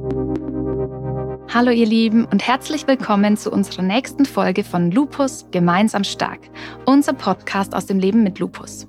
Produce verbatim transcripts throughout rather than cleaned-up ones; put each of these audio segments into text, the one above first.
Hallo ihr Lieben und herzlich willkommen zu unserer nächsten Folge von Lupus gemeinsam stark, unser Podcast aus dem Leben mit Lupus.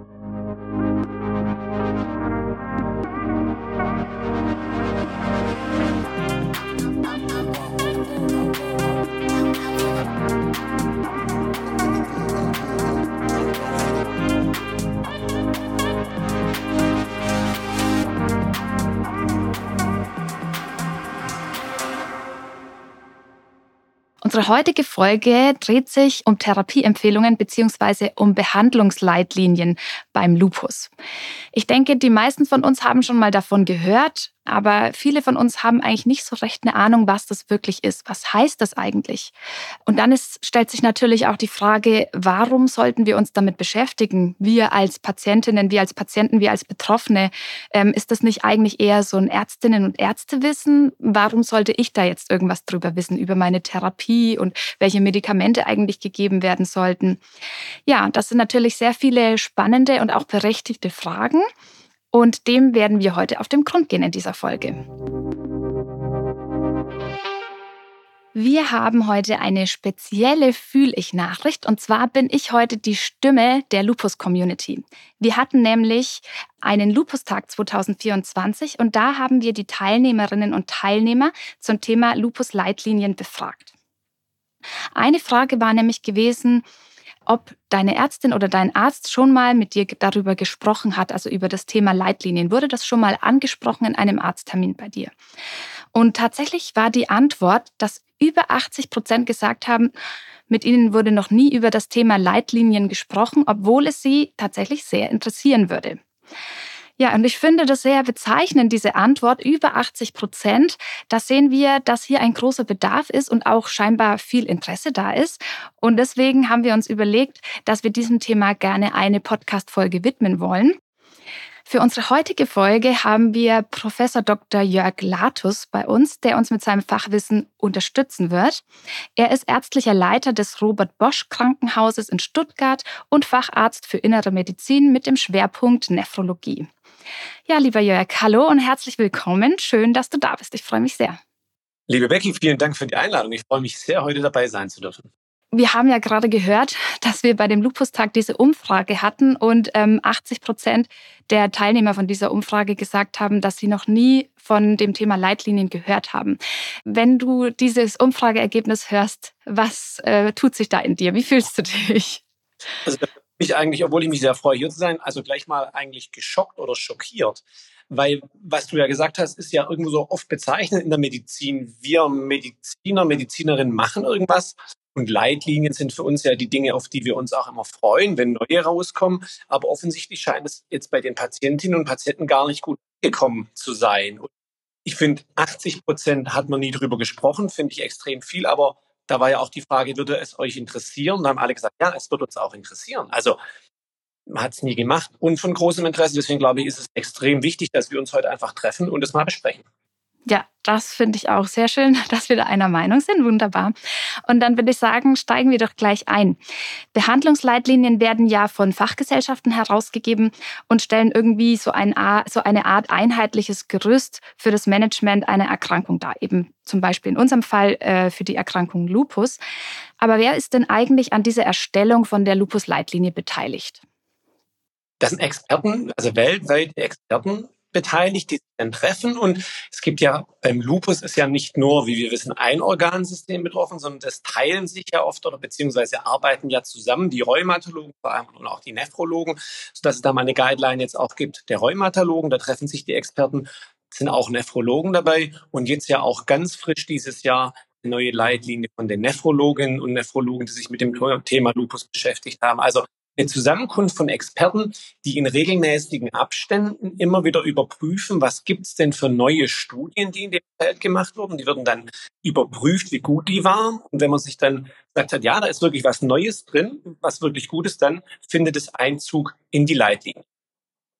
Unsere heutige Folge dreht sich um Therapieempfehlungen bzw. um Behandlungsleitlinien beim Lupus. Ich denke, die meisten von uns haben schon mal davon gehört, aber viele von uns haben eigentlich nicht so recht eine Ahnung, was das wirklich ist. Was heißt das eigentlich? Und dann ist, stellt sich natürlich auch die Frage, warum sollten wir uns damit beschäftigen? Wir als Patientinnen, wir als Patienten, wir als Betroffene, ähm, ist das nicht eigentlich eher so ein Ärztinnen- und Ärztewissen? Warum sollte ich da jetzt irgendwas drüber wissen, über meine Therapie und welche Medikamente eigentlich gegeben werden sollten? Ja, das sind natürlich sehr viele spannende und auch berechtigte Fragen. Und dem werden wir heute auf den Grund gehen in dieser Folge. Wir haben heute eine spezielle Fühl-ich-Nachricht und zwar bin ich heute die Stimme der Lupus-Community. Wir hatten nämlich einen Lupustag zwanzig vierundzwanzig und da haben wir die Teilnehmerinnen und Teilnehmer zum Thema Lupus-Leitlinien befragt. Eine Frage war nämlich gewesen, ob deine Ärztin oder dein Arzt schon mal mit dir darüber gesprochen hat, also über das Thema Leitlinien. Wurde das schon mal angesprochen in einem Arzttermin bei dir? Und tatsächlich war die Antwort, dass über achtzig Prozent gesagt haben, mit ihnen wurde noch nie über das Thema Leitlinien gesprochen, obwohl es sie tatsächlich sehr interessieren würde. Ja, und ich finde das sehr bezeichnend, diese Antwort, über achtzig Prozent. Da sehen wir, dass hier ein großer Bedarf ist und auch scheinbar viel Interesse da ist. Und deswegen haben wir uns überlegt, dass wir diesem Thema gerne eine Podcast-Folge widmen wollen. Für unsere heutige Folge haben wir Professor Doktor Jörg Latus bei uns, der uns mit seinem Fachwissen unterstützen wird. Er ist ärztlicher Leiter des Robert-Bosch-Krankenhauses in Stuttgart und Facharzt für Innere Medizin mit dem Schwerpunkt Nephrologie. Ja, lieber Jörg, hallo und herzlich willkommen. Schön, dass du da bist. Ich freue mich sehr. Liebe Becky, vielen Dank für die Einladung. Ich freue mich sehr, heute dabei sein zu dürfen. Wir haben ja gerade gehört, dass wir bei dem Lupustag diese Umfrage hatten und ähm, achtzig Prozent der Teilnehmer von dieser Umfrage gesagt haben, dass sie noch nie von dem Thema Leitlinien gehört haben. Wenn du dieses Umfrageergebnis hörst, was äh, tut sich da in dir? Wie fühlst du dich? Also ich eigentlich, obwohl ich mich sehr freue, hier zu sein, also gleich mal eigentlich geschockt oder schockiert. Weil, was du ja gesagt hast, ist ja irgendwo so oft bezeichnet in der Medizin. Wir Mediziner, Medizinerinnen machen irgendwas. Und Leitlinien sind für uns ja die Dinge, auf die wir uns auch immer freuen, wenn neue rauskommen. Aber offensichtlich scheint es jetzt bei den Patientinnen und Patienten gar nicht gut gekommen zu sein. Und ich finde, achtzig Prozent hat man nie drüber gesprochen, finde ich extrem viel. Aber da war ja auch die Frage, würde es euch interessieren? Und da haben alle gesagt, ja, es wird uns auch interessieren. Also man hat es nie gemacht und von großem Interesse. Deswegen glaube ich, ist es extrem wichtig, dass wir uns heute einfach treffen und es mal besprechen. Ja, das finde ich auch sehr schön, dass wir da einer Meinung sind. Wunderbar. Und dann würde ich sagen, steigen wir doch gleich ein. Behandlungsleitlinien werden ja von Fachgesellschaften herausgegeben und stellen irgendwie so, ein, so eine Art einheitliches Gerüst für das Management einer Erkrankung dar. Eben zum Beispiel in unserem Fall äh, für die Erkrankung Lupus. Aber wer ist denn eigentlich an dieser Erstellung von der Lupus-Leitlinie beteiligt? Das sind Experten, also weltweite Experten beteiligt, die sich dann treffen. Und es gibt ja, beim Lupus ist ja nicht nur, wie wir wissen, ein Organsystem betroffen, sondern das teilen sich ja oft oder beziehungsweise arbeiten ja zusammen, die Rheumatologen vor allem und auch die Nephrologen, sodass es da mal eine Guideline jetzt auch gibt der Rheumatologen. Da treffen sich die Experten, sind auch Nephrologen dabei. Und jetzt ja auch ganz frisch dieses Jahr eine neue Leitlinie von den Nephrologinnen und Nephrologen, die sich mit dem Thema Lupus beschäftigt haben. Also eine Zusammenkunft von Experten, die in regelmäßigen Abständen immer wieder überprüfen, was gibt's denn für neue Studien, die in dem Feld gemacht wurden. Die werden dann überprüft, wie gut die waren. Und wenn man sich dann sagt hat, ja, da ist wirklich was Neues drin, was wirklich gut ist, dann findet es Einzug in die Leitlinie.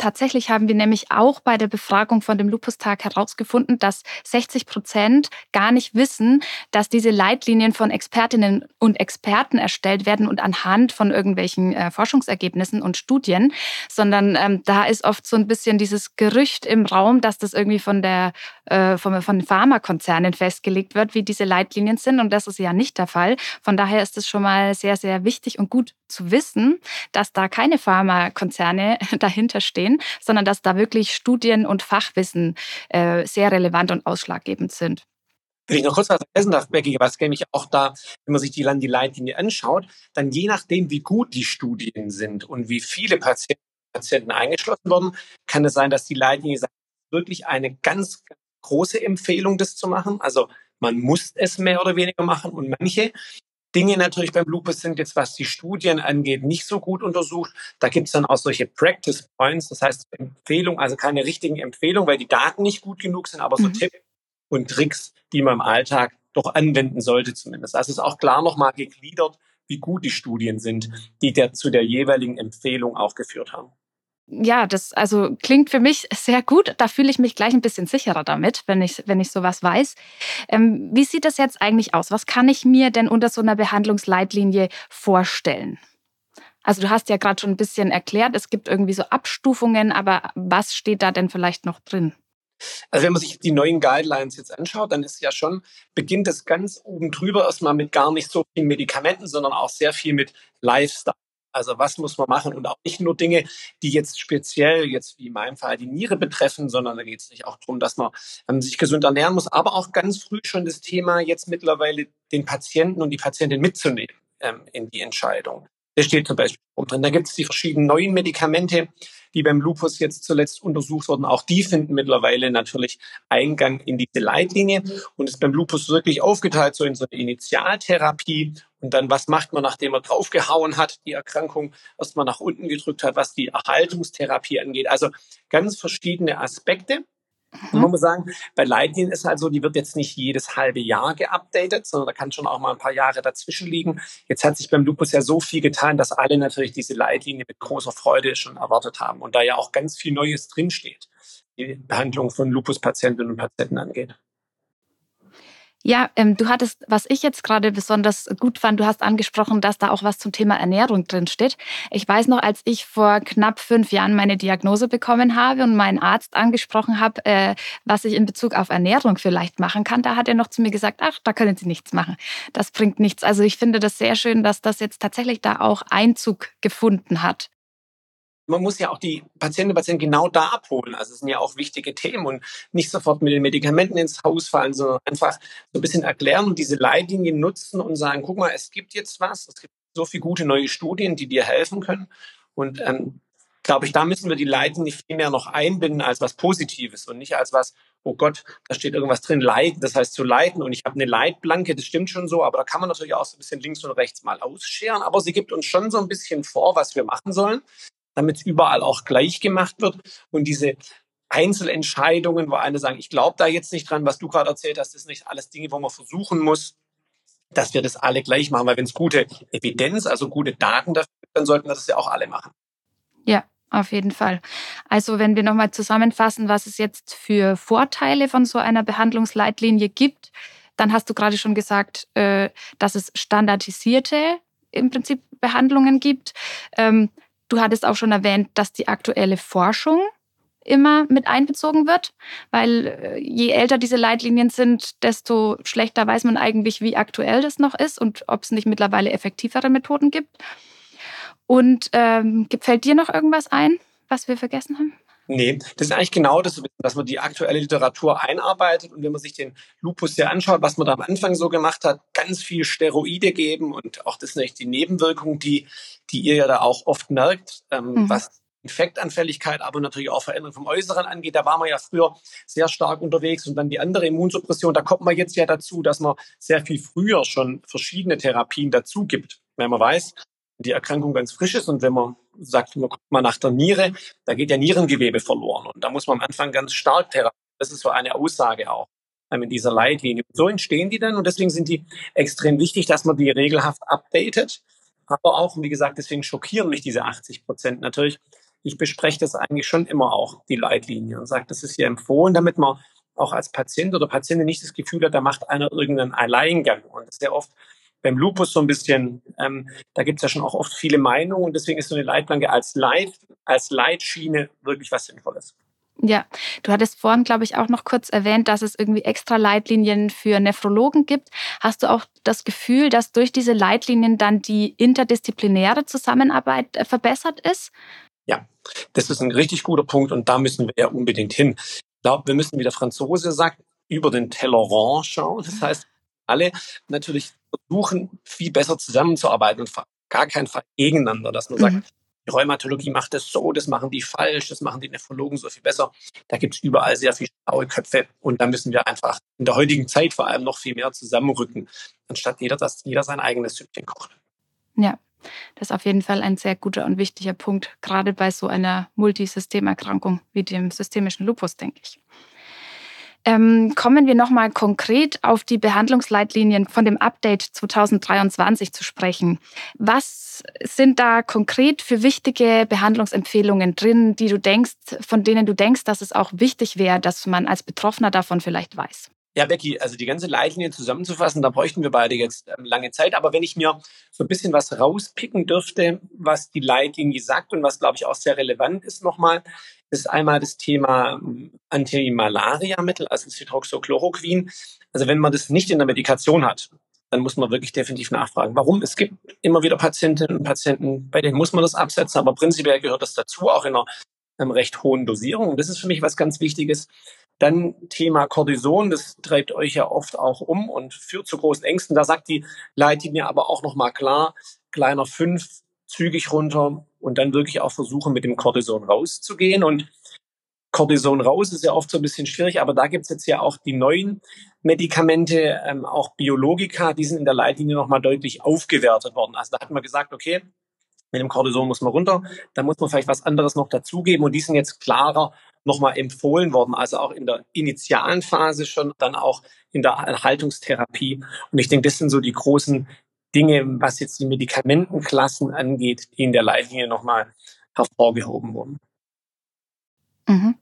tatsächlich haben wir nämlich auch bei der Befragung von dem Lupustag herausgefunden, dass sechzig Prozent gar nicht wissen, dass diese Leitlinien von Expertinnen und Experten erstellt werden und anhand von irgendwelchen äh, Forschungsergebnissen und Studien, sondern ähm, da ist oft so ein bisschen dieses Gerücht im Raum, dass das irgendwie von der äh, von, von Pharmakonzernen festgelegt wird, wie diese Leitlinien sind, und das ist ja nicht der Fall. Von daher ist es schon mal sehr, sehr wichtig und gut zu wissen, dass da keine Pharmakonzerne dahinter stehen, sondern dass da wirklich Studien und Fachwissen äh, sehr relevant und ausschlaggebend sind. Wenn ich noch kurz was vergessen darf, Becky, was nämlich auch da, wenn man sich die, die Leitlinie anschaut, dann je nachdem, wie gut die Studien sind und wie viele Patienten, Patienten eingeschlossen wurden, kann es sein, dass die Leitlinie sagt, wirklich eine ganz, ganz große Empfehlung, das zu machen. Also man muss es mehr oder weniger machen, und manche Dinge natürlich beim Lupus sind jetzt, was die Studien angeht, nicht so gut untersucht. Da gibt es dann auch solche Practice Points, das heißt Empfehlung, also keine richtigen Empfehlungen, weil die Daten nicht gut genug sind, aber so Mhm. Tipps und Tricks, die man im Alltag doch anwenden sollte zumindest. Also es ist auch klar nochmal gegliedert, wie gut die Studien sind, die der, zu der jeweiligen Empfehlung auch geführt haben. Ja, das also klingt für mich sehr gut. Da fühle ich mich gleich ein bisschen sicherer damit, wenn ich, wenn ich sowas weiß. Ähm, wie sieht das jetzt eigentlich aus? Was kann ich mir denn unter so einer Behandlungsleitlinie vorstellen? Also du hast ja gerade schon ein bisschen erklärt, es gibt irgendwie so Abstufungen, aber was steht da denn vielleicht noch drin? Also wenn man sich die neuen Guidelines jetzt anschaut, dann ist ja schon, beginnt es ganz oben drüber erstmal mit gar nicht so vielen Medikamenten, sondern auch sehr viel mit Lifestyle. Also was muss man machen, und auch nicht nur Dinge, die jetzt speziell, jetzt wie in meinem Fall, die Niere betreffen, sondern da geht es nicht auch darum, dass man ähm, sich gesund ernähren muss, aber auch ganz früh schon das Thema jetzt mittlerweile den Patienten und die Patientin mitzunehmen ähm, in die Entscheidung. Das steht zum Beispiel drin. Da gibt es die verschiedenen neuen Medikamente, die beim Lupus jetzt zuletzt untersucht wurden. Auch die finden mittlerweile natürlich Eingang in diese Leitlinie und ist beim Lupus wirklich aufgeteilt so in so eine Initialtherapie. Und dann, was macht man, nachdem er draufgehauen hat, die Erkrankung erstmal nach unten gedrückt hat, was die Erhaltungstherapie angeht. Also ganz verschiedene Aspekte. Und man Mhm. muss sagen, bei Leitlinien ist halt so, die wird jetzt nicht jedes halbe Jahr geupdatet, sondern da kann schon auch mal ein paar Jahre dazwischen liegen. Jetzt hat sich beim Lupus ja so viel getan, dass alle natürlich diese Leitlinie mit großer Freude schon erwartet haben und da ja auch ganz viel Neues drinsteht, die Behandlung von Lupus-Patientinnen und Patienten angeht. Ja, ähm, du hattest, was ich jetzt gerade besonders gut fand, du hast angesprochen, dass da auch was zum Thema Ernährung drin steht. Ich weiß noch, als ich vor knapp fünf Jahren meine Diagnose bekommen habe und meinen Arzt angesprochen habe, äh, was ich in Bezug auf Ernährung vielleicht machen kann, da hat er noch zu mir gesagt, ach, da können Sie nichts machen. Das bringt nichts. Also ich finde das sehr schön, dass das jetzt tatsächlich da auch Einzug gefunden hat. Man muss ja auch die Patientinnen und Patienten genau da abholen. Also es sind ja auch wichtige Themen und nicht sofort mit den Medikamenten ins Haus fallen, sondern einfach so ein bisschen erklären und diese Leitlinien nutzen und sagen, guck mal, es gibt jetzt was, es gibt so viele gute neue Studien, die dir helfen können. Und ähm, glaube ich, da müssen wir die Leitlinien viel mehr noch einbinden als was Positives und nicht als was, oh Gott, da steht irgendwas drin, leiten, das heißt zu leiten, und ich habe eine Leitplanke, das stimmt schon so, aber da kann man natürlich auch so ein bisschen links und rechts mal ausscheren, aber sie gibt uns schon so ein bisschen vor, was wir machen sollen, damit es überall auch gleich gemacht wird. Und diese Einzelentscheidungen, wo eine sagen, ich glaube da jetzt nicht dran, was du gerade erzählt hast, das sind nicht alles Dinge, wo man versuchen muss, dass wir das alle gleich machen. Weil wenn es gute Evidenz, also gute Daten dafür gibt, dann sollten wir das ja auch alle machen. Ja, auf jeden Fall. Also wenn wir nochmal zusammenfassen, was es jetzt für Vorteile von so einer Behandlungsleitlinie gibt, dann hast du gerade schon gesagt, äh, dass es standardisierte im Prinzip Behandlungen gibt. Ähm, Du hattest auch schon erwähnt, dass die aktuelle Forschung immer mit einbezogen wird, weil äh, je älter diese Leitlinien sind, desto schlechter weiß man eigentlich, wie aktuell das noch ist und ob es nicht mittlerweile effektivere Methoden gibt. Und ähm, fällt dir noch irgendwas ein, was wir vergessen haben? Nee, das ist eigentlich genau das, dass man die aktuelle Literatur einarbeitet, und wenn man sich den Lupus ja anschaut, was man da am Anfang so gemacht hat, ganz viel Steroide geben, und auch das sind echt die Nebenwirkungen, die, die ihr ja da auch oft merkt, ähm, Mhm. was Infektanfälligkeit, aber natürlich auch Veränderung vom Äußeren angeht. Da war man ja früher sehr stark unterwegs, und dann die andere Immunsuppression, da kommt man jetzt ja dazu, dass man sehr viel früher schon verschiedene Therapien dazu gibt, wenn man weiß, die Erkrankung ganz frisch ist, und wenn man sagt, man guckt mal nach der Niere, da geht ja Nierengewebe verloren, und da muss man am Anfang ganz stark therapieren. Das ist so eine Aussage auch ähm, in dieser Leitlinie. So entstehen die dann, und deswegen sind die extrem wichtig, dass man die regelhaft updatet. Aber auch, wie gesagt, deswegen schockieren mich diese achtzig Prozent natürlich, ich bespreche das eigentlich schon immer auch, die Leitlinie, und sage, das ist hier empfohlen, damit man auch als Patient oder Patientin nicht das Gefühl hat, da macht einer irgendeinen Alleingang. Und sehr oft beim Lupus so ein bisschen, ähm, da gibt es ja schon auch oft viele Meinungen, und deswegen ist so eine Leitplanke als Leit, als Leitschiene wirklich was Sinnvolles. Ja, du hattest vorhin, glaube ich, auch noch kurz erwähnt, dass es irgendwie extra Leitlinien für Nephrologen gibt. Hast du auch das Gefühl, dass durch diese Leitlinien dann die interdisziplinäre Zusammenarbeit äh, verbessert ist? Ja, das ist ein richtig guter Punkt, und da müssen wir ja unbedingt hin. Ich glaube, wir müssen, wie der Franzose sagt, über den Tellerrand schauen. Das heißt, alle natürlich versuchen, viel besser zusammenzuarbeiten und gar keinen Fall gegeneinander, dass man sagt, Mhm. die Rheumatologie macht das so, das machen die falsch, das machen die Nephrologen so viel besser. Da gibt es überall sehr viele schlaue Köpfe, und da müssen wir einfach in der heutigen Zeit vor allem noch viel mehr zusammenrücken, anstatt jeder, dass jeder sein eigenes Süppchen kocht. Ja, das ist auf jeden Fall ein sehr guter und wichtiger Punkt, gerade bei so einer Multisystemerkrankung wie dem systemischen Lupus, denke ich. Ähm, kommen wir nochmal konkret auf die Behandlungsleitlinien von dem Update zwanzig dreiundzwanzig zu sprechen. Was sind da konkret für wichtige Behandlungsempfehlungen drin, die du denkst, von denen du denkst, dass es auch wichtig wäre, dass man als Betroffener davon vielleicht weiß? Ja, Becky, also die ganze Leitlinie zusammenzufassen, da bräuchten wir beide jetzt ähm, lange Zeit. Aber wenn ich mir so ein bisschen was rauspicken dürfte, was die Leitlinie sagt und was, glaube ich, auch sehr relevant ist nochmal, ist einmal das Thema ähm, Antimalariamittel, also das Hydroxychloroquin. Also wenn man das nicht in der Medikation hat, dann muss man wirklich definitiv nachfragen, warum. Es gibt immer wieder Patientinnen und Patienten, bei denen muss man das absetzen, aber prinzipiell gehört das dazu, auch in einer ähm, recht hohen Dosierung. Und das ist für mich was ganz Wichtiges. Dann Thema Cortison, das treibt euch ja oft auch um und führt zu großen Ängsten. Da sagt die Leitlinie aber auch nochmal klar, kleiner fünf, zügig runter und dann wirklich auch versuchen, mit dem Cortison rauszugehen. Und Cortison raus ist ja oft so ein bisschen schwierig, aber da gibt's jetzt ja auch die neuen Medikamente, ähm, auch Biologika, die sind in der Leitlinie nochmal deutlich aufgewertet worden. Also da hat man gesagt, okay, mit dem Cortison muss man runter, da muss man vielleicht was anderes noch dazugeben, und die sind jetzt klarer nochmal empfohlen worden, also auch in der initialen Phase schon, dann auch in der Erhaltungstherapie. Und ich denke, das sind so die großen Dinge, was jetzt die Medikamentenklassen angeht, die in der Leitlinie nochmal hervorgehoben wurden. Mhm.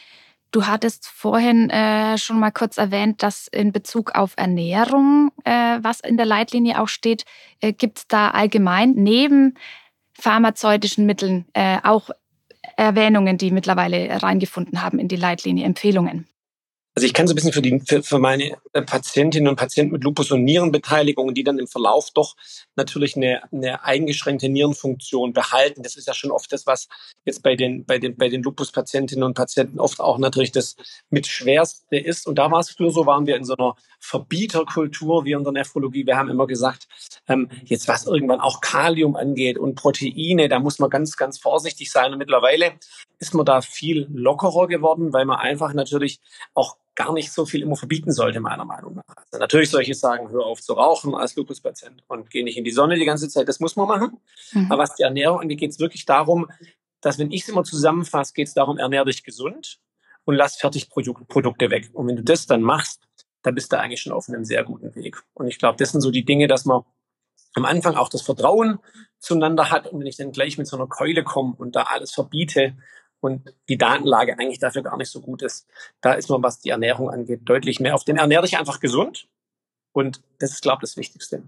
Du hattest vorhin äh, schon mal kurz erwähnt, dass in Bezug auf Ernährung, äh, was in der Leitlinie auch steht, äh, gibt es da allgemein neben pharmazeutischen Mitteln äh, auch Erwähnungen, die mittlerweile reingefunden haben in die Leitlinie, Empfehlungen. Also ich kann so ein bisschen für, die, für, für meine Patientinnen und Patienten mit Lupus und Nierenbeteiligung, die dann im Verlauf doch natürlich eine, eine eingeschränkte Nierenfunktion behalten. Das ist ja schon oft das, was jetzt bei den, bei den, bei den Lupus-Patientinnen und Patienten oft auch natürlich das mit Schwerste ist. Und da war es früher so, waren wir in so einer Verbieterkultur wie in der Nephrologie. Wir haben immer gesagt, ähm, jetzt was irgendwann auch Kalium angeht und Proteine, da muss man ganz, ganz vorsichtig sein. Und mittlerweile ist man da viel lockerer geworden, weil man einfach natürlich auch gar nicht so viel immer verbieten sollte, meiner Meinung nach. Also natürlich soll ich jetzt sagen, hör auf zu rauchen als Lupus-Patient und geh nicht in die Sonne die ganze Zeit. Das muss man machen. Mhm. Aber was die Ernährung angeht, geht es wirklich darum, dass, wenn ich es immer zusammenfasse, geht es darum, ernähr dich gesund und lass Fertigprodukte weg. Und wenn du das dann machst, dann bist du eigentlich schon auf einem sehr guten Weg. Und ich glaube, das sind so die Dinge, dass man am Anfang auch das Vertrauen zueinander hat. Und wenn ich dann gleich mit so einer Keule komme und da alles verbiete und die Datenlage eigentlich dafür gar nicht so gut ist, da ist man, was die Ernährung angeht, deutlich mehr auf den ernähr dich einfach gesund. Und das ist, glaube ich, das Wichtigste.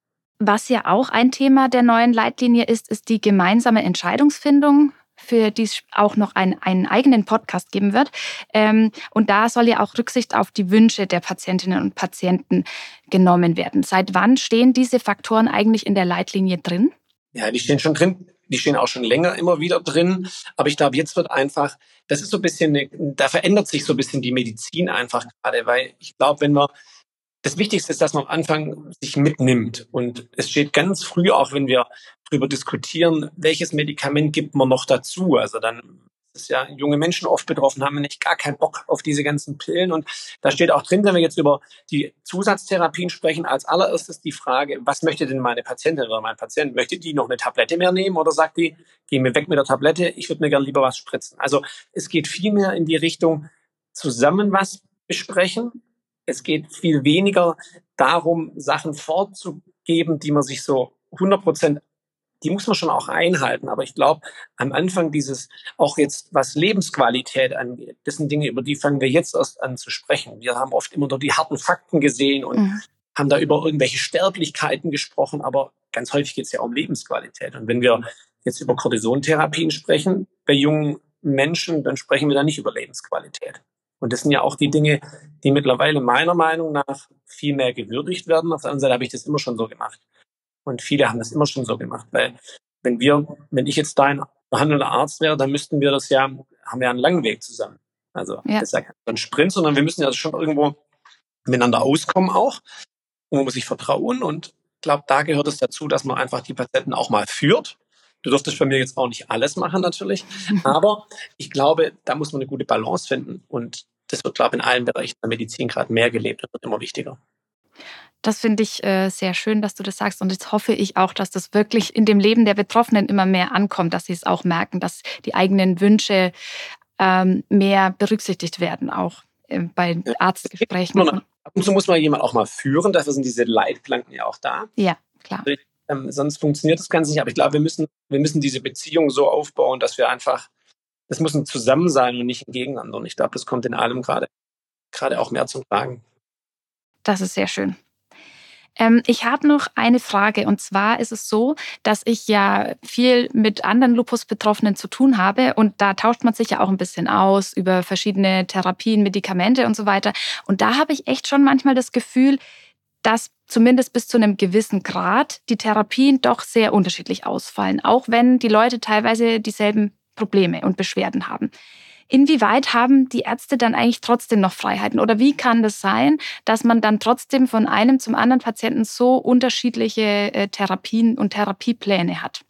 Was ja auch ein Thema der neuen Leitlinie ist, ist die gemeinsame Entscheidungsfindung, für die es auch noch einen, einen eigenen Podcast geben wird. Ähm, und da soll ja auch Rücksicht auf die Wünsche der Patientinnen und Patienten genommen werden. Seit wann stehen diese Faktoren eigentlich in der Leitlinie drin? Ja, die stehen schon drin. Die stehen auch schon länger immer wieder drin. Aber ich glaube, jetzt wird einfach, das ist so ein bisschen, eine, da verändert sich so ein bisschen die Medizin einfach gerade, weil ich glaube, wenn wir, das Wichtigste ist, dass man am Anfang sich mitnimmt. Und es steht ganz früh, auch wenn wir darüber diskutieren, welches Medikament gibt man noch dazu. Also dann ist ja junge Menschen oft betroffen, haben nicht gar keinen Bock auf diese ganzen Pillen. Und da steht auch drin, wenn wir jetzt über die Zusatztherapien sprechen, als allererstes die Frage, was möchte denn meine Patientin oder mein Patient? Möchte die noch eine Tablette mehr nehmen oder sagt die, geh mir weg mit der Tablette, ich würde mir gerne lieber was spritzen? Also es geht viel mehr in die Richtung, zusammen was besprechen. Es geht viel weniger darum, Sachen vorzugeben, die man sich so hundert Prozent die muss man schon auch einhalten. Aber ich glaube, am Anfang dieses, auch jetzt was Lebensqualität angeht, das sind Dinge, über die fangen wir jetzt erst an zu sprechen. Wir haben oft immer nur die harten Fakten gesehen und Mhm. haben da über irgendwelche Sterblichkeiten gesprochen, aber ganz häufig geht es ja um Lebensqualität. Und wenn wir jetzt über Cortisontherapien sprechen bei jungen Menschen, dann sprechen wir da nicht über Lebensqualität. Und das sind ja auch die Dinge, die mittlerweile meiner Meinung nach viel mehr gewürdigt werden. Auf der anderen Seite habe ich das immer schon so gemacht. Und viele haben das immer schon so gemacht, weil wenn wir, wenn ich jetzt da ein behandelnder Arzt wäre, dann müssten wir das ja, haben wir ja einen langen Weg zusammen. Also Ja. das ist ja kein Sprint, sondern wir müssen ja schon irgendwo miteinander auskommen auch. Und man muss sich vertrauen. Und ich glaube, da gehört es dazu, dass man einfach die Patienten auch mal führt. Du durftest bei mir jetzt auch nicht alles machen natürlich, aber ich glaube, da muss man eine gute Balance finden. Und das wird, glaube ich, in allen Bereichen der Medizin gerade mehr gelebt und wird immer wichtiger. Das finde ich äh, sehr schön, dass du das sagst. Und jetzt hoffe ich auch, dass das wirklich in dem Leben der Betroffenen immer mehr ankommt, dass sie es auch merken, dass die eigenen Wünsche ähm, mehr berücksichtigt werden, auch äh, bei Ja. Arztgesprächen. Ab und zu muss man jemand auch mal führen, dafür sind diese Leitplanken ja auch da. Ja, klar. Ähm, sonst funktioniert das Ganze nicht. Aber ich glaube, wir müssen, wir müssen diese Beziehung so aufbauen, dass wir einfach, das muss ein Zusammen sein und nicht ein Gegeneinander. Und ich glaube, das kommt in allem gerade, gerade auch mehr zum Tragen. Das ist sehr schön. Ähm, ich habe noch eine Frage, und zwar ist es so, dass ich ja viel mit anderen Lupus-Betroffenen zu tun habe und da tauscht man sich ja auch ein bisschen aus über verschiedene Therapien, Medikamente und so weiter. Und da habe ich echt schon manchmal das Gefühl, dass zumindest bis zu einem gewissen Grad die Therapien doch sehr unterschiedlich ausfallen, auch wenn die Leute teilweise dieselben Probleme und Beschwerden haben. Inwieweit haben die Ärzte dann eigentlich trotzdem noch Freiheiten? Oder wie kann das sein, dass man dann trotzdem von einem zum anderen Patienten so unterschiedliche äh, Therapien und Therapiepläne hat?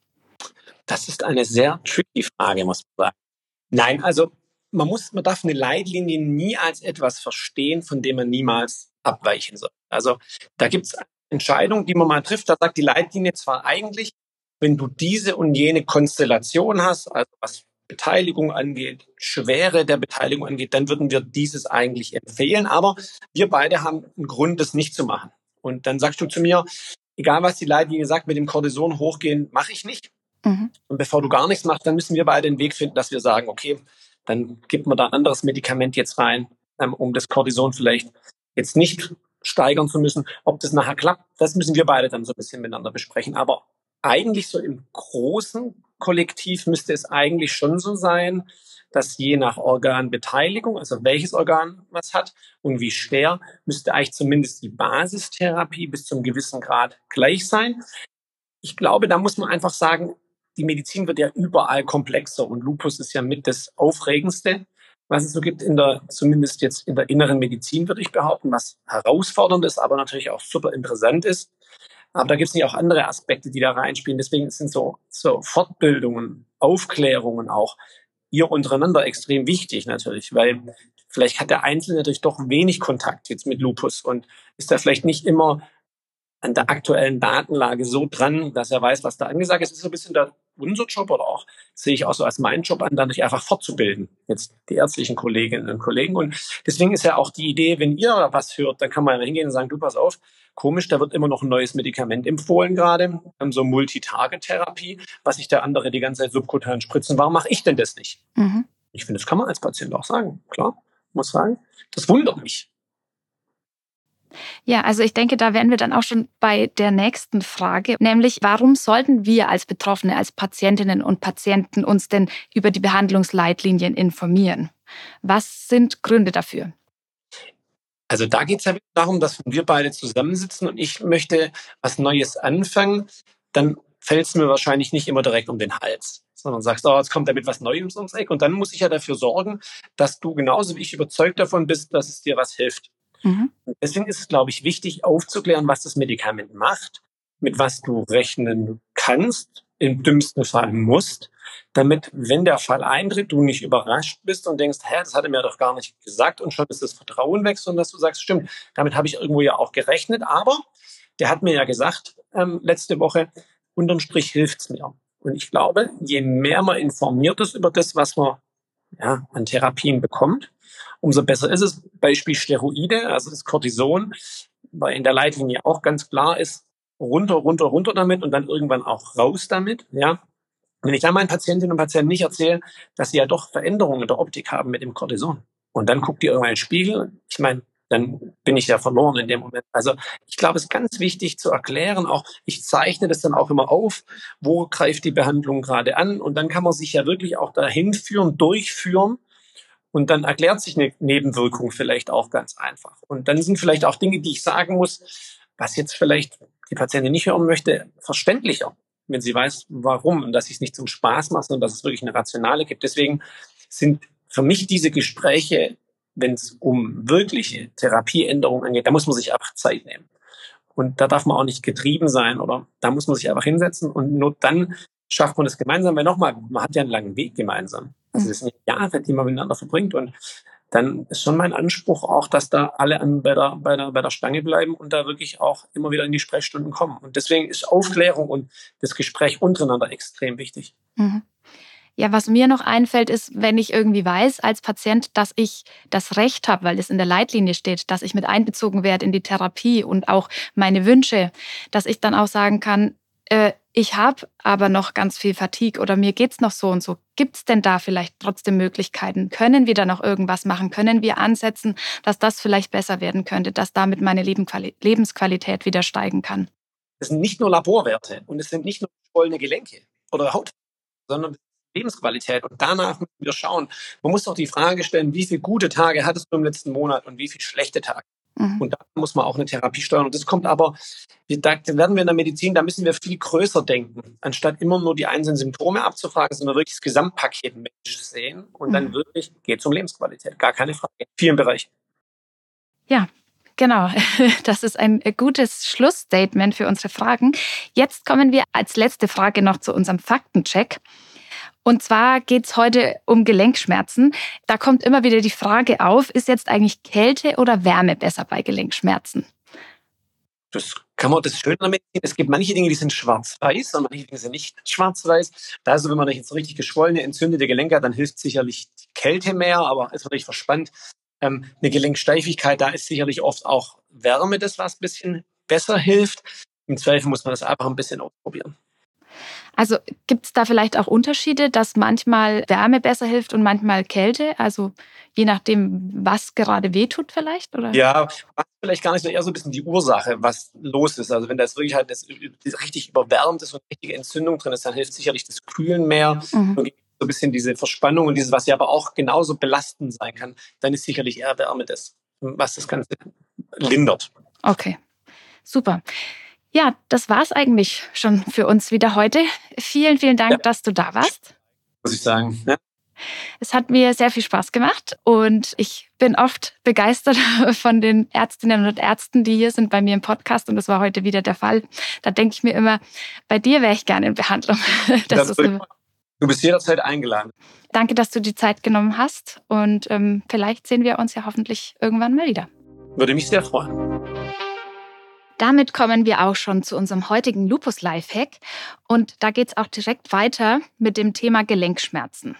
Das ist eine sehr tricky Frage, muss man sagen. Nein, also man muss, man darf eine Leitlinie nie als etwas verstehen, von dem man niemals abweichen soll. Also da gibt es Entscheidungen, die man mal trifft. Da sagt die Leitlinie zwar eigentlich, wenn du diese und jene Konstellation hast, also was Beteiligung angeht, Schwere der Beteiligung angeht, dann würden wir dieses eigentlich empfehlen. Aber wir beide haben einen Grund, das nicht zu machen. Und dann sagst du zu mir, egal was die Leitlinie sagt, mit dem Cortison hochgehen, mache ich nicht. Mhm. Und bevor du gar nichts machst, dann müssen wir beide den Weg finden, dass wir sagen, okay, dann gibt man da ein anderes Medikament jetzt rein, ähm, um das Cortison vielleicht jetzt nicht steigern zu müssen. Ob das nachher klappt, das müssen wir beide dann so ein bisschen miteinander besprechen. Aber eigentlich so im großen Kollektiv müsste es eigentlich schon so sein, dass je nach Organbeteiligung, also welches Organ was hat und wie schwer, müsste eigentlich zumindest die Basistherapie bis zum gewissen Grad gleich sein. Ich glaube, da muss man einfach sagen, die Medizin wird ja überall komplexer und Lupus ist ja mit das Aufregendste, was es so gibt, in der, zumindest jetzt in der inneren Medizin, würde ich behaupten, was herausfordernd ist, aber natürlich auch super interessant ist. Aber da gibt es nicht auch andere Aspekte, die da reinspielen. Deswegen sind so, so Fortbildungen, Aufklärungen auch hier untereinander extrem wichtig natürlich, weil vielleicht hat der Einzelne natürlich doch wenig Kontakt jetzt mit Lupus und ist da vielleicht nicht immer an der aktuellen Datenlage so dran, dass er weiß, was da angesagt ist. Das ist so ein bisschen der, unser Job oder auch, sehe ich auch so als meinen Job an, dann dich einfach fortzubilden. Jetzt die ärztlichen Kolleginnen und Kollegen. Und deswegen ist ja auch die Idee, wenn ihr was hört, dann kann man hingehen und sagen, du pass auf, komisch, da wird immer noch ein neues Medikament empfohlen gerade, so Multitage-Therapie, was sich der andere die ganze Zeit subkutan spritzen. Warum mache ich denn das nicht? Mhm. Ich finde, das kann man als Patient auch sagen. Klar, muss sagen. Das wundert mich. Ja, also ich denke, da wären wir dann auch schon bei der nächsten Frage, nämlich warum sollten wir als Betroffene, als Patientinnen und Patienten uns denn über die Behandlungsleitlinien informieren? Was sind Gründe dafür? Also da geht es ja darum, dass wir beide zusammensitzen und ich möchte was Neues anfangen, dann fällt es mir wahrscheinlich nicht immer direkt um den Hals, sondern sagst, oh, jetzt kommt damit was Neues ums Eck und dann muss ich ja dafür sorgen, dass du genauso wie ich überzeugt davon bist, dass es dir was hilft. Mhm. Deswegen ist es, glaube ich, wichtig aufzuklären, was das Medikament macht, mit was du rechnen kannst, im dümmsten Fall musst, damit, wenn der Fall eintritt, du nicht überrascht bist und denkst, hä, das hat er mir doch gar nicht gesagt und schon ist das Vertrauen weg, sondern dass du sagst, stimmt, damit habe ich irgendwo ja auch gerechnet, aber der hat mir ja gesagt, ähm, letzte Woche, unterm Strich hilft's mir. Und ich glaube, je mehr man informiert ist über das, was man ja, an Therapien bekommt, umso besser ist es. Beispiel Steroide, also das Cortison, weil in der Leitlinie auch ganz klar ist, runter, runter, runter damit und dann irgendwann auch raus damit, ja. Wenn ich dann meinen Patientinnen und Patienten nicht erzähle, dass sie ja doch Veränderungen in der Optik haben mit dem Cortison und dann guckt die irgendwann in den Spiegel, ich meine, dann bin ich ja verloren in dem Moment. Also ich glaube, es ist ganz wichtig zu erklären, auch ich zeichne das dann auch immer auf, wo greift die Behandlung gerade an und dann kann man sich ja wirklich auch dahin führen, durchführen und dann erklärt sich eine Nebenwirkung vielleicht auch ganz einfach. Und dann sind vielleicht auch Dinge, die ich sagen muss, was jetzt vielleicht die Patientin nicht hören möchte, verständlicher, wenn sie weiß, warum und dass ich es nicht zum Spaß mache, sondern dass es wirklich eine Rationale gibt. Deswegen sind für mich diese Gespräche, wenn es um wirkliche Therapieänderungen angeht, da muss man sich einfach Zeit nehmen. Und da darf man auch nicht getrieben sein oder da muss man sich einfach hinsetzen und nur dann schafft man das gemeinsam. Weil nochmal, man hat ja einen langen Weg gemeinsam. Also das sind Jahre, die man miteinander verbringt und dann ist schon mein Anspruch auch, dass da alle an, bei, der, bei, der, bei der Stange bleiben und da wirklich auch immer wieder in die Sprechstunden kommen. Und deswegen ist Aufklärung und das Gespräch untereinander extrem wichtig. Mhm. Ja, was mir noch einfällt, ist, wenn ich irgendwie weiß als Patient, dass ich das Recht habe, weil es in der Leitlinie steht, dass ich mit einbezogen werde in die Therapie und auch meine Wünsche, dass ich dann auch sagen kann, äh, ich habe aber noch ganz viel Fatigue oder mir geht's noch so und so. Gibt es denn da vielleicht trotzdem Möglichkeiten? Können wir da noch irgendwas machen? Können wir ansetzen, dass das vielleicht besser werden könnte, dass damit meine Lebensqualität wieder steigen kann? Das sind nicht nur Laborwerte und es sind nicht nur geschwollene Gelenke oder Haut, sondern Lebensqualität. Und danach müssen wir schauen. Man muss doch die Frage stellen, wie viele gute Tage hattest du im letzten Monat und wie viele schlechte Tage? Mhm. Und da muss man auch eine Therapie steuern. Und das kommt aber, da werden wir in der Medizin, da müssen wir viel größer denken, anstatt immer nur die einzelnen Symptome abzufragen, sondern wirklich das Gesamtpaket Mensch sehen. Und mhm. dann wirklich geht es um Lebensqualität. Gar keine Frage. In vielen Bereichen. Ja. Genau, das ist ein gutes Schlussstatement für unsere Fragen. Jetzt kommen wir als letzte Frage noch zu unserem Faktencheck. Und zwar geht es heute um Gelenkschmerzen. Da kommt immer wieder die Frage auf, ist jetzt eigentlich Kälte oder Wärme besser bei Gelenkschmerzen? Das kann man das Schöne damit sehen. Es gibt manche Dinge, die sind schwarz-weiß und manche Dinge sind nicht schwarz-weiß. Also wenn man jetzt so richtig geschwollene, entzündete Gelenke hat, dann hilft sicherlich die Kälte mehr, aber ist natürlich verspannt. Ähm, eine Gelenksteifigkeit, da ist sicherlich oft auch Wärme das, was ein bisschen besser hilft. Im Zweifel muss man das einfach ein bisschen ausprobieren. Also gibt es da vielleicht auch Unterschiede, dass manchmal Wärme besser hilft und manchmal Kälte? Also je nachdem, was gerade wehtut vielleicht? Oder? Ja, was vielleicht gar nicht so, eher so ein bisschen die Ursache, was los ist. Also wenn das wirklich halt das, das richtig überwärmt ist und richtige Entzündung drin ist, dann hilft sicherlich das Kühlen mehr. Mhm. Und so ein bisschen diese Verspannung und dieses, was ja aber auch genauso belastend sein kann, dann ist sicherlich eher Wärme das, was das Ganze lindert. Okay, super. Ja, das war's eigentlich schon für uns wieder heute. Vielen, vielen Dank, ja. dass du da warst. Muss ich sagen. Ja. Es hat mir sehr viel Spaß gemacht und ich bin oft begeistert von den Ärztinnen und Ärzten, die hier sind bei mir im Podcast und das war heute wieder der Fall. Da denke ich mir immer, bei dir wäre ich gerne in Behandlung. Das das ist eine... Du bist jederzeit eingeladen. Danke, dass du die Zeit genommen hast und ähm, vielleicht sehen wir uns ja hoffentlich irgendwann mal wieder. Würde mich sehr freuen. Damit kommen wir auch schon zu unserem heutigen Lupus-Lifehack und da geht es auch direkt weiter mit dem Thema Gelenkschmerzen.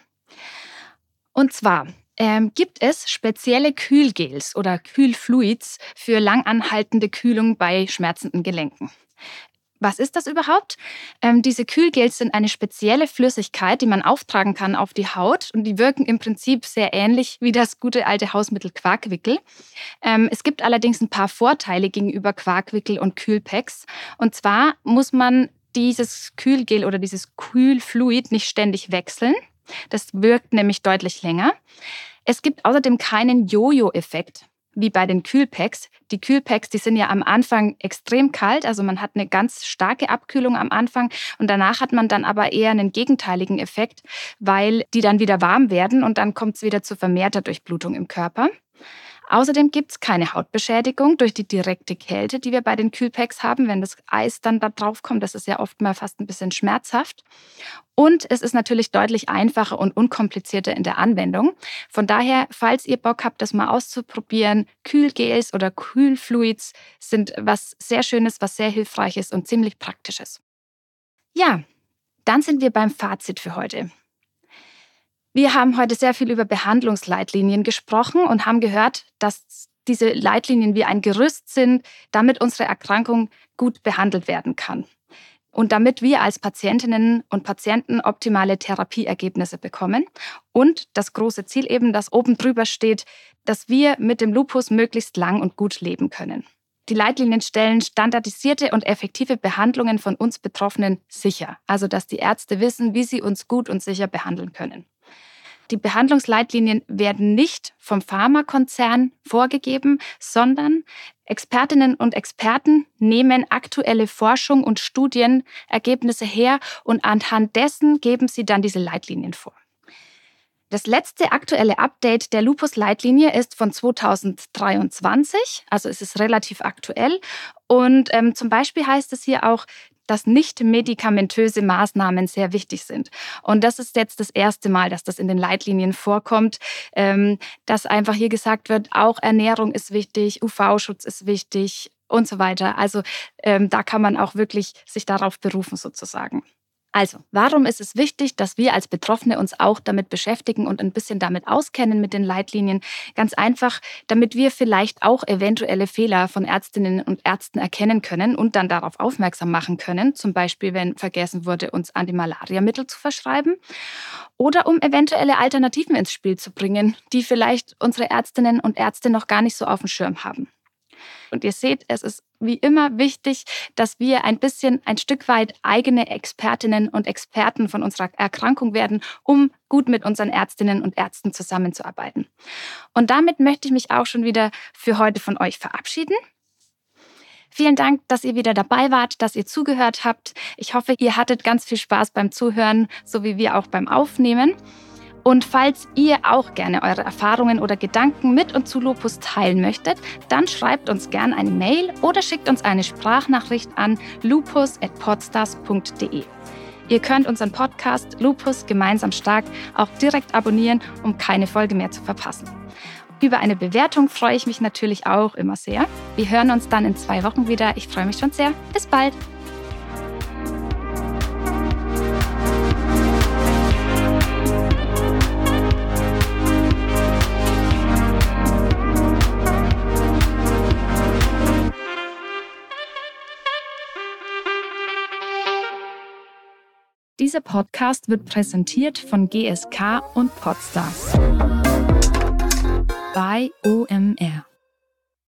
Und zwar ähm, gibt es spezielle Kühlgels oder Kühlfluids für langanhaltende Kühlung bei schmerzenden Gelenken. Was ist das überhaupt? Ähm, diese Kühlgels sind eine spezielle Flüssigkeit, die man auftragen kann auf die Haut und die wirken im Prinzip sehr ähnlich wie das gute alte Hausmittel Quarkwickel. Ähm, es gibt allerdings ein paar Vorteile gegenüber Quarkwickel und Kühlpacks. Und zwar muss man dieses Kühlgel oder dieses Kühlfluid nicht ständig wechseln. Das wirkt nämlich deutlich länger. Es gibt außerdem keinen Jojo-Effekt wie bei den Kühlpacks. Die Kühlpacks, die sind ja am Anfang extrem kalt, also man hat eine ganz starke Abkühlung am Anfang und danach hat man dann aber eher einen gegenteiligen Effekt, weil die dann wieder warm werden und dann kommt es wieder zu vermehrter Durchblutung im Körper. Außerdem gibt es keine Hautbeschädigung durch die direkte Kälte, die wir bei den Kühlpacks haben, wenn das Eis dann da drauf kommt. Das ist ja oft mal fast ein bisschen schmerzhaft. Und es ist natürlich deutlich einfacher und unkomplizierter in der Anwendung. Von daher, falls ihr Bock habt, das mal auszuprobieren, Kühlgels oder Kühlfluids sind was sehr Schönes, was sehr Hilfreiches und ziemlich Praktisches. Ja, dann sind wir beim Fazit für heute. Wir haben heute sehr viel über Behandlungsleitlinien gesprochen und haben gehört, dass diese Leitlinien wie ein Gerüst sind, damit unsere Erkrankung gut behandelt werden kann. Und damit wir als Patientinnen und Patienten optimale Therapieergebnisse bekommen. Und das große Ziel eben, das oben drüber steht, dass wir mit dem Lupus möglichst lang und gut leben können. Die Leitlinien stellen standardisierte und effektive Behandlungen von uns Betroffenen sicher. Also, dass die Ärzte wissen, wie sie uns gut und sicher behandeln können. Die Behandlungsleitlinien werden nicht vom Pharmakonzern vorgegeben, sondern Expertinnen und Experten nehmen aktuelle Forschung und Studienergebnisse her und anhand dessen geben sie dann diese Leitlinien vor. Das letzte aktuelle Update der Lupus-Leitlinie ist von zweitausenddreiundzwanzig, also es ist relativ aktuell. Und ähm, zum Beispiel heißt es hier auch, dass nicht medikamentöse Maßnahmen sehr wichtig sind. Und das ist jetzt das erste Mal, dass das in den Leitlinien vorkommt, ähm, dass einfach hier gesagt wird, auch Ernährung ist wichtig, U V-Schutz ist wichtig und so weiter. Also ähm, da kann man auch wirklich sich darauf berufen sozusagen. Also, warum ist es wichtig, dass wir als Betroffene uns auch damit beschäftigen und ein bisschen damit auskennen mit den Leitlinien? Ganz einfach, damit wir vielleicht auch eventuelle Fehler von Ärztinnen und Ärzten erkennen können und dann darauf aufmerksam machen können. Zum Beispiel, wenn vergessen wurde, uns Antimalariamittel zu verschreiben. Oder um eventuelle Alternativen ins Spiel zu bringen, die vielleicht unsere Ärztinnen und Ärzte noch gar nicht so auf dem Schirm haben. Und ihr seht, es ist wie immer wichtig, dass wir ein bisschen, ein Stück weit eigene Expertinnen und Experten von unserer Erkrankung werden, um gut mit unseren Ärztinnen und Ärzten zusammenzuarbeiten. Und damit möchte ich mich auch schon wieder für heute von euch verabschieden. Vielen Dank, dass ihr wieder dabei wart, dass ihr zugehört habt. Ich hoffe, ihr hattet ganz viel Spaß beim Zuhören, so wie wir auch beim Aufnehmen. Und falls ihr auch gerne eure Erfahrungen oder Gedanken mit und zu Lupus teilen möchtet, dann schreibt uns gerne eine Mail oder schickt uns eine Sprachnachricht an lupus at podstars punkt de. Ihr könnt unseren Podcast Lupus gemeinsam stark auch direkt abonnieren, um keine Folge mehr zu verpassen. Über eine Bewertung freue ich mich natürlich auch immer sehr. Wir hören uns dann in zwei Wochen wieder. Ich freue mich schon sehr. Bis bald! Dieser Podcast wird präsentiert von G S K und Podstars bei O M R.